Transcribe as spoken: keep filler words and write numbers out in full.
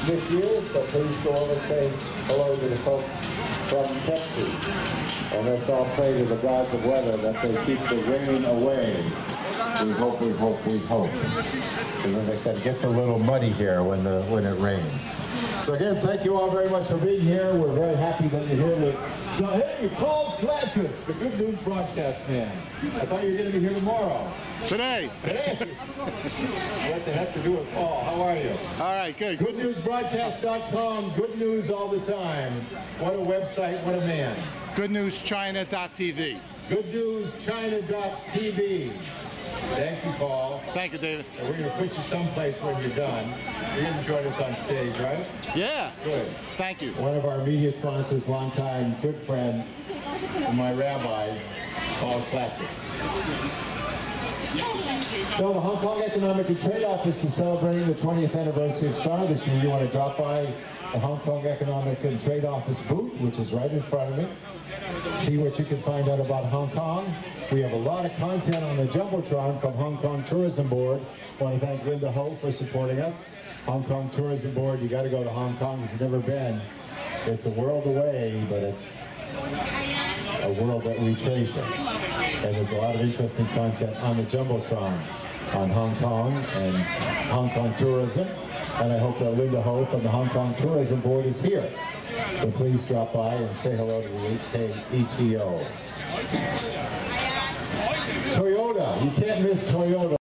this year, so please go over and say hello to the folks from Pepsi. And let's all pray to the gods of weather that they keep the rain away. We hope, we hope, we hope. Because as I said, it gets a little muddy here when the when it rains. So again, thank you all very much for being here. We're very happy that you're here with us. So hey, Paul Slatkus, the Good News broadcast man. I thought you were going to be here tomorrow. Today. Today. What the heck to do with Paul? How are you? All right, good. good news broadcast dot com, good news all the time. What a website, what a man. good news china dot t v. good news china dot t v. Thank you, Paul. Thank you, David. And we're going to put you someplace when you're done. You're going to join us on stage, right? Yeah. Good. Thank you. One of our media sponsors, longtime good friend, and my rabbi, Paul Slatkus. So the Hong Kong Economic and Trade Office is celebrating the twentieth anniversary of S A R this year. You want to drop by the Hong Kong Economic and Trade Office booth, which is right in front of me. See what you can find out about Hong Kong. We have a lot of content on the Jumbotron from Hong Kong Tourism Board. I want to thank Linda Ho for supporting us. Hong Kong Tourism Board, you got to go to Hong Kong if you've never been. It's a world away, but it's a world that we treasure. And there's a lot of interesting content on the Jumbotron on Hong Kong and Hong Kong tourism. And I hope that Linda Ho from the Hong Kong Tourism Board is here. So please drop by and say hello to the H K E T O. Toyota, you can't miss Toyota.